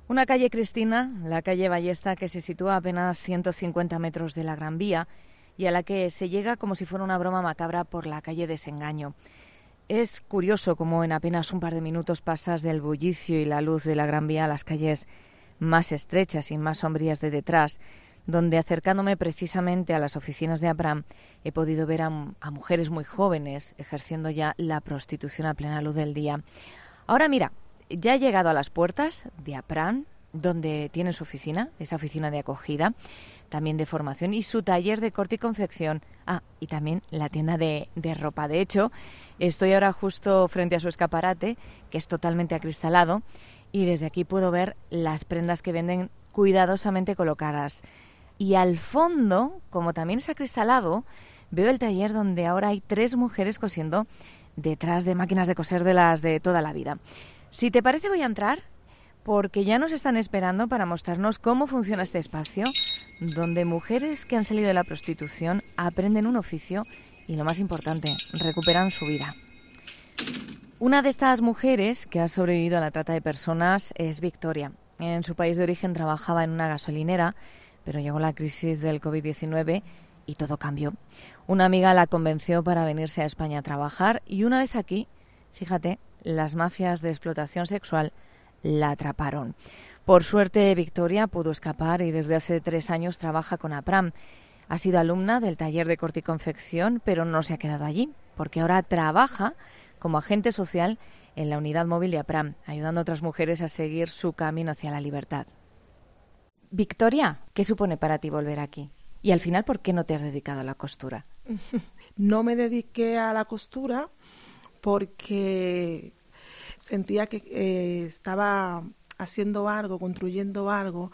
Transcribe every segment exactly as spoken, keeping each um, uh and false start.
Una calle, Cristina, la calle Ballesta, que se sitúa a apenas ciento cincuenta metros de la Gran Vía y a la que se llega como si fuera una broma macabra por la calle Desengaño. Es curioso cómo en apenas un par de minutos pasas del bullicio y la luz de la Gran Vía a las calles más estrechas y más sombrías de detrás, donde, acercándome precisamente a las oficinas de APRAM, he podido ver a, a mujeres muy jóvenes ejerciendo ya la prostitución a plena luz del día. Ahora mira, ya he llegado a las puertas de APRAM, donde tiene su oficina, esa oficina de acogida, también de formación y su taller de corte y confección. Ah, y también la tienda de, de ropa. De hecho, estoy ahora justo frente a su escaparate, que es totalmente acristalado, y desde aquí puedo ver las prendas que venden cuidadosamente colocadas. Y al fondo, como también es acristalado, veo el taller donde ahora hay tres mujeres cosiendo detrás de máquinas de coser de las de toda la vida. Si te parece, voy a entrar porque ya nos están esperando para mostrarnos cómo funciona este espacio, donde mujeres que han salido de la prostitución aprenden un oficio y, lo más importante, recuperan su vida. Una de estas mujeres que ha sobrevivido a la trata de personas es Victoria. En su país de origen trabajaba en una gasolinera, pero llegó la crisis del covid diecinueve y todo cambió. Una amiga la convenció para venirse a España a trabajar y una vez aquí, fíjate, las mafias de explotación sexual la atraparon. Por suerte, Victoria pudo escapar y desde hace tres años trabaja con APRAM. Ha sido alumna del taller de corte y confección, pero no se ha quedado allí, porque ahora trabaja como agente social en la unidad móvil de APRAM, ayudando a otras mujeres a seguir su camino hacia la libertad. Victoria, ¿qué supone para ti volver aquí? Y al final, ¿por qué no te has dedicado a la costura? No me dediqué a la costura porque sentía que eh, estaba haciendo algo, construyendo algo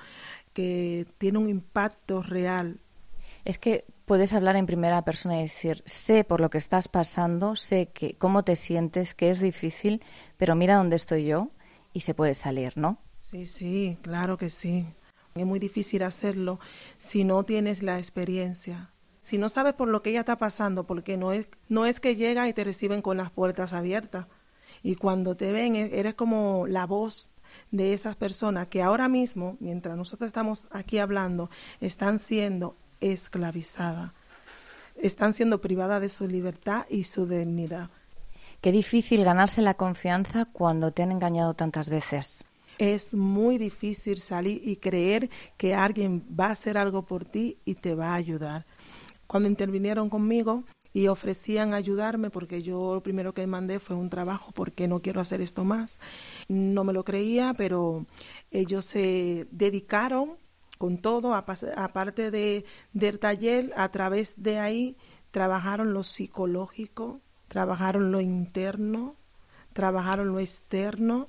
que tiene un impacto real. Es que puedes hablar en primera persona y decir, sé por lo que estás pasando, sé que cómo te sientes, que es difícil, pero mira dónde estoy yo y se puede salir, ¿no? Sí, sí, claro que sí. Es muy difícil hacerlo si no tienes la experiencia. Si no sabes por lo que ella está pasando, porque no es, no es que llegan y te reciben con las puertas abiertas. Y cuando te ven, eres como la voz de esas personas que ahora mismo, mientras nosotros estamos aquí hablando, están siendo esclavizadas. Están siendo privadas de su libertad y su dignidad. Qué difícil ganarse la confianza cuando te han engañado tantas veces. Es muy difícil salir y creer que alguien va a hacer algo por ti y te va a ayudar. Cuando intervinieron conmigo y ofrecían ayudarme, porque yo lo primero que mandé fue un trabajo porque no quiero hacer esto más. No me lo creía, pero ellos se dedicaron con todo, aparte de, del taller, a través de ahí trabajaron lo psicológico, trabajaron lo interno, trabajaron lo externo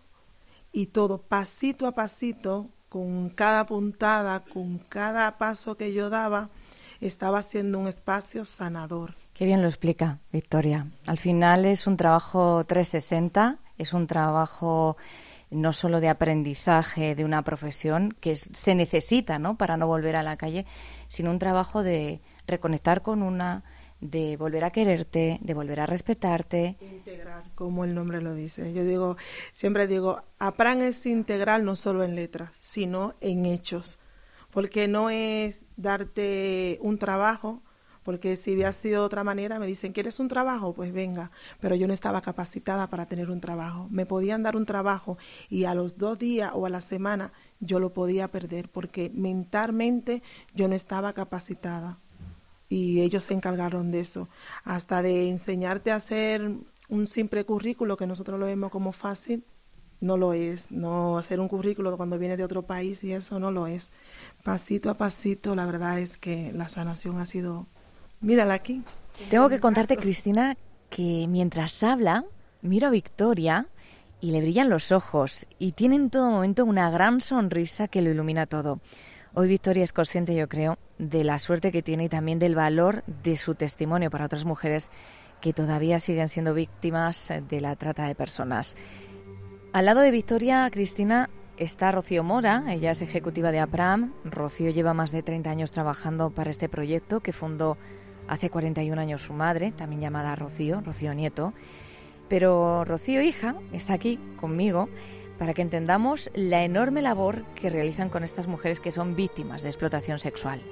y todo pasito a pasito, con cada puntada, con cada paso que yo daba, estaba haciendo un espacio sanador. Qué bien lo explica, Victoria. Al final es un trabajo trescientos sesenta, es un trabajo no solo de aprendizaje de una profesión que es, se necesita, ¿no?, para no volver a la calle, sino un trabajo de reconectar con una, de volver a quererte, de volver a respetarte. Integrar, como el nombre lo dice. Yo digo, siempre digo, APRAM es integral no solo en letras, sino en hechos. Porque no es darte un trabajo, porque si hubiera sido de otra manera, me dicen, ¿quieres un trabajo? Pues venga, pero yo no estaba capacitada para tener un trabajo. Me podían dar un trabajo y a los dos días o a la semana yo lo podía perder, porque mentalmente yo no estaba capacitada. Y ellos se encargaron de eso, hasta de enseñarte a hacer un simple currículo, que nosotros lo vemos como fácil. No lo es, no hacer un currículo cuando vienes de otro país y eso no lo es. Pasito a pasito, la verdad es que la sanación ha sido... Mírala aquí. Tengo que contarte, Cristina, que mientras habla, miro a Victoria y le brillan los ojos y tiene en todo momento una gran sonrisa que lo ilumina todo. Hoy Victoria es consciente, yo creo, de la suerte que tiene y también del valor de su testimonio para otras mujeres que todavía siguen siendo víctimas de la trata de personas. Al lado de Victoria, Cristina, está Rocío Mora. Ella es ejecutiva de APRAM. Rocío lleva más de treinta años trabajando para este proyecto que fundó hace cuarenta y un años su madre, también llamada Rocío, Rocío Nieto. Pero Rocío, hija, está aquí conmigo para que entendamos la enorme labor que realizan con estas mujeres que son víctimas de explotación sexual.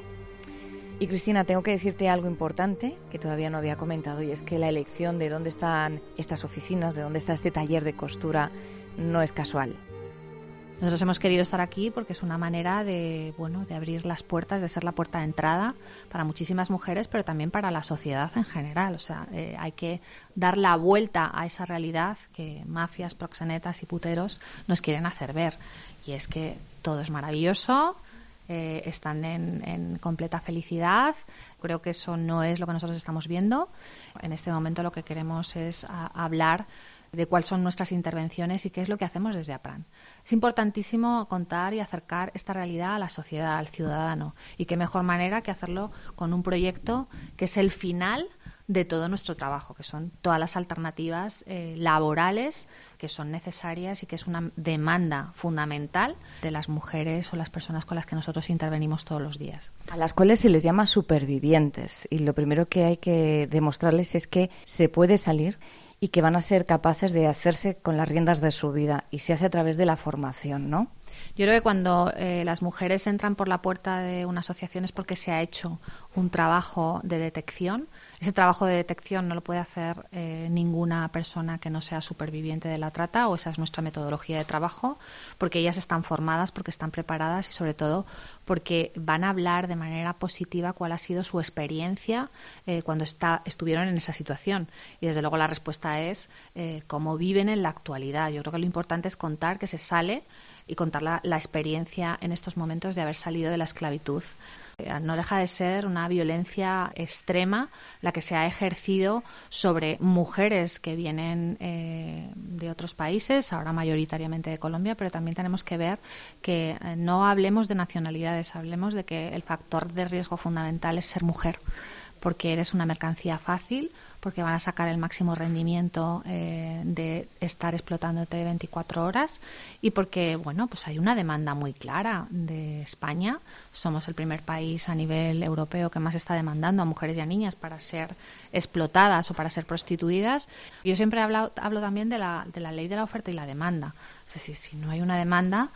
Y Cristina, tengo que decirte algo importante que todavía no había comentado, y es que la elección de dónde están estas oficinas, de dónde está este taller de costura, no es casual. Nosotros hemos querido estar aquí porque es una manera de, bueno, de abrir las puertas, de ser la puerta de entrada para muchísimas mujeres, pero también para la sociedad en general. O sea, eh, hay que dar la vuelta a esa realidad que mafias, proxenetas y puteros nos quieren hacer ver. Y es que todo es maravilloso, eh, están en, en completa felicidad. Creo que eso no es lo que nosotros estamos viendo. En este momento lo que queremos es a, hablar de cuáles son nuestras intervenciones y qué es lo que hacemos desde APRAN. Es importantísimo contar y acercar esta realidad a la sociedad, al ciudadano, y qué mejor manera que hacerlo con un proyecto que es el final de todo nuestro trabajo, que son todas las alternativas eh, laborales que son necesarias y que es una demanda fundamental de las mujeres o las personas con las que nosotros intervenimos todos los días. A las cuales se les llama supervivientes, y lo primero que hay que demostrarles es que se puede salir y que van a ser capaces de hacerse con las riendas de su vida, y se hace a través de la formación, ¿no? Yo creo que cuando eh, las mujeres entran por la puerta de una asociación es porque se ha hecho un trabajo de detección. Ese trabajo de detección no lo puede hacer eh, ninguna persona que no sea superviviente de la trata, o esa es nuestra metodología de trabajo, porque ellas están formadas, porque están preparadas y sobre todo porque van a hablar de manera positiva cuál ha sido su experiencia eh, cuando está, estuvieron en esa situación. Y desde luego la respuesta es eh, cómo viven en la actualidad. Yo creo que lo importante es contar que se sale y contar la, la experiencia en estos momentos de haber salido de la esclavitud. No deja de ser una violencia extrema la que se ha ejercido sobre mujeres que vienen eh, de otros países, ahora mayoritariamente de Colombia, pero también tenemos que ver que eh, no hablemos de nacionalidades, hablemos de que el factor de riesgo fundamental es ser mujer, porque eres una mercancía fácil, porque van a sacar el máximo rendimiento eh, de estar explotándote veinticuatro horas, y porque, bueno, pues hay una demanda muy clara de España. Somos el primer país a nivel europeo que más está demandando a mujeres y a niñas para ser explotadas o para ser prostituidas. Yo siempre hablo, hablo también de la, de la ley de la oferta y la demanda. Es decir, si no hay una demanda,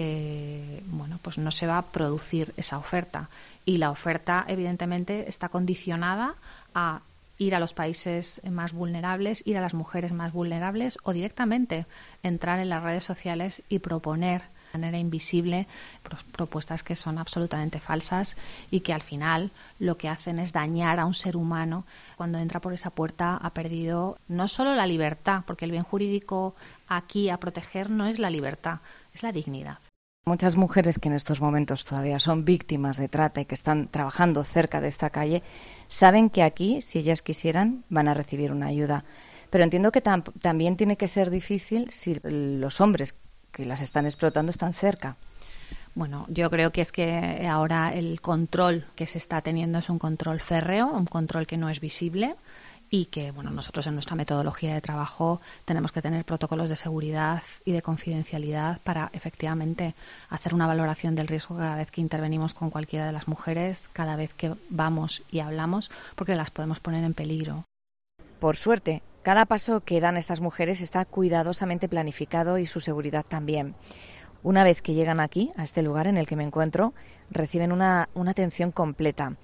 eh, bueno, pues no se va a producir esa oferta. Y la oferta, evidentemente, está condicionada a ir a los países más vulnerables, ir a las mujeres más vulnerables, o directamente entrar en las redes sociales y proponer de manera invisible propuestas que son absolutamente falsas y que al final lo que hacen es dañar a un ser humano. Cuando entra por esa puerta ha perdido no solo la libertad, porque el bien jurídico aquí a proteger no es la libertad, es la dignidad. Muchas mujeres que en estos momentos todavía son víctimas de trata y que están trabajando cerca de esta calle saben que aquí, si ellas quisieran, van a recibir una ayuda. Pero entiendo que tam- también tiene que ser difícil si los hombres que las están explotando están cerca. Bueno, yo creo que es que ahora el control que se está teniendo es un control férreo, un control que no es visible, y que, bueno, nosotros en nuestra metodología de trabajo tenemos que tener protocolos de seguridad y de confidencialidad para efectivamente hacer una valoración del riesgo cada vez que intervenimos con cualquiera de las mujeres, cada vez que vamos y hablamos, porque las podemos poner en peligro. Por suerte, cada paso que dan estas mujeres está cuidadosamente planificado y su seguridad también. Una vez que llegan aquí, a este lugar en el que me encuentro, reciben una, una atención completa.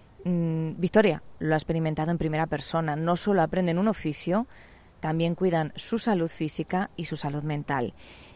Mm, Victoria lo ha experimentado en primera persona. No solo aprenden un oficio, también cuidan su salud física y su salud mental.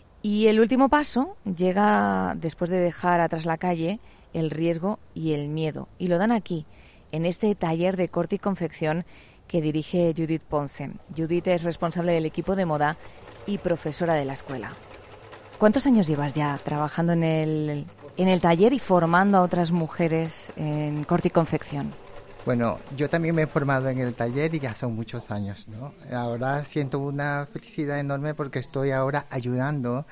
Y el último paso llega después de dejar atrás la calle, el riesgo y el miedo. Y lo dan aquí, en este taller de corte y confección que dirige Judith Ponce. Judith es responsable del equipo de moda y profesora de la escuela. ¿Cuántos años llevas ya trabajando en el, en el taller y formando a otras mujeres en corte y confección? Bueno, yo también me he formado en el taller y ya son muchos años, ¿no? Ahora siento una felicidad enorme porque estoy ahora ayudando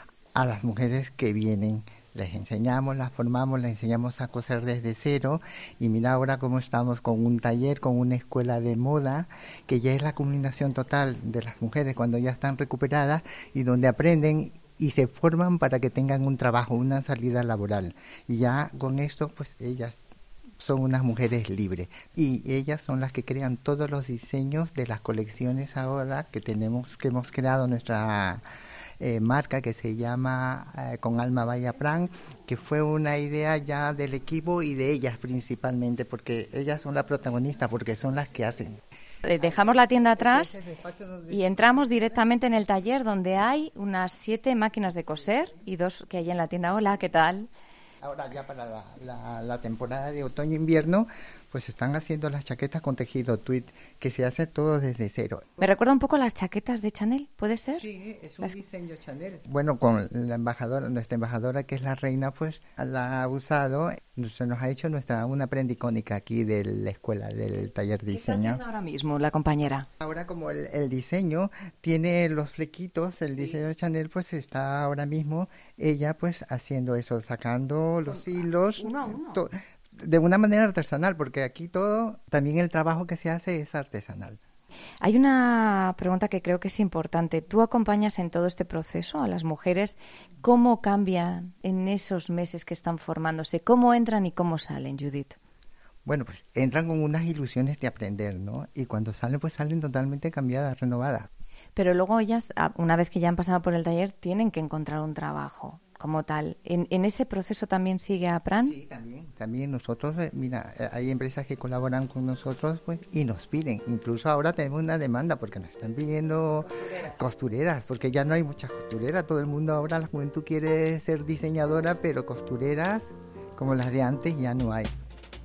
a las mujeres que vienen. Les enseñamos, las formamos, les enseñamos a coser desde cero, y mira ahora cómo estamos con un taller, con una escuela de moda, que ya es la culminación total de las mujeres cuando ya están recuperadas y donde aprenden y se forman para que tengan un trabajo, una salida laboral. Y ya con esto, pues ellas son unas mujeres libres, y ellas son las que crean todos los diseños de las colecciones ahora que tenemos, que hemos creado nuestra eh, marca que se llama eh, Con Alma Vaya Pran, que fue una idea ya del equipo y de ellas principalmente, porque ellas son las protagonistas, porque son las que hacen. Dejamos la tienda atrás y entramos directamente en el taller, donde hay unas siete máquinas de coser y dos que hay en la tienda. Hola, ¿qué tal? Ahora ya para la, la, la temporada de otoño-invierno, pues están haciendo las chaquetas con tejido tweed, que se hace todo desde cero. Me recuerda un poco a las chaquetas de Chanel, ¿puede ser? Sí, es un las... diseño Chanel. Bueno, con la embajadora, nuestra embajadora, que es la reina, pues la ha usado, se nos ha hecho nuestra una prenda icónica aquí de la escuela, del taller de diseño. ¿Qué está haciendo ahora mismo la compañera? Ahora, como el, el diseño tiene los flequitos, el sí. diseño de Chanel, pues está ahora mismo ella pues haciendo eso, sacando los hilos. Uno a uno. To- de una manera artesanal, porque aquí todo, también el trabajo que se hace es artesanal. Hay una pregunta que creo que es importante. ¿Tú acompañas en todo este proceso a las mujeres? ¿Cómo cambian en esos meses que están formándose? ¿Cómo entran y cómo salen, Judith? Bueno, pues entran con unas ilusiones de aprender, ¿no? Y cuando salen, pues salen totalmente cambiadas, renovadas. Pero luego ellas, una vez que ya han pasado por el taller, tienen que encontrar un trabajo como tal. ¿En, en ese proceso también sigue APRAN? Sí, también. También nosotros, eh, mira, eh, hay empresas que colaboran con nosotros pues y nos piden. Incluso ahora tenemos una demanda porque nos están pidiendo costureras, porque ya no hay muchas costureras. Todo el mundo ahora, la juventud quiere ser diseñadora, pero costureras como las de antes ya no hay.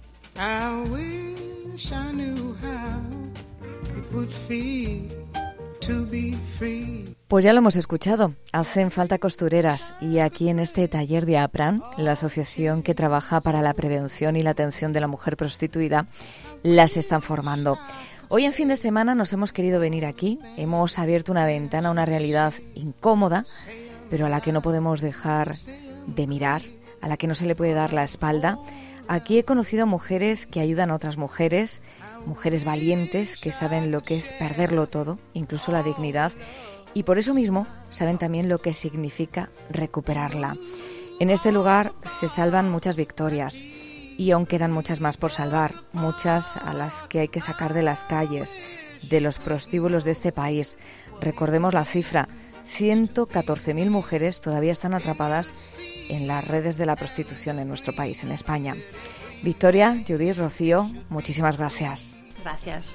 I wish I knew how it would feel to be free. Pues ya lo hemos escuchado, hacen falta costureras y aquí en este taller de APRAN, la asociación que trabaja para la prevención y la atención de la mujer prostituida, las están formando. Hoy en fin de semana nos hemos querido venir aquí, hemos abierto una ventana a una realidad incómoda, pero a la que no podemos dejar de mirar, a la que no se le puede dar la espalda. Aquí he conocido mujeres que ayudan a otras mujeres, mujeres valientes que saben lo que es perderlo todo, incluso la dignidad, y por eso mismo saben también lo que significa recuperarla. En este lugar se salvan muchas victorias y aún quedan muchas más por salvar, muchas a las que hay que sacar de las calles, de los prostíbulos de este país. Recordemos la cifra, ciento catorce mil mujeres todavía están atrapadas en las redes de la prostitución en nuestro país, en España. Victoria, Judith, Rocío, muchísimas gracias. Gracias.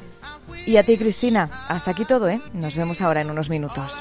Y a ti, Cristina, hasta aquí todo, ¿eh? Nos vemos ahora en unos minutos.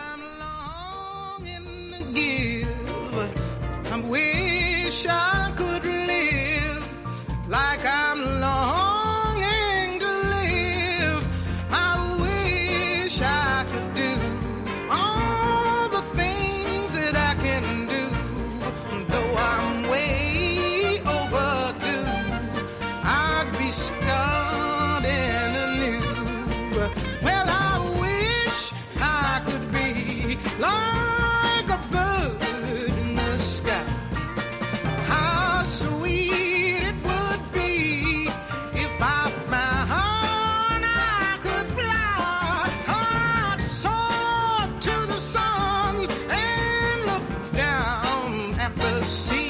See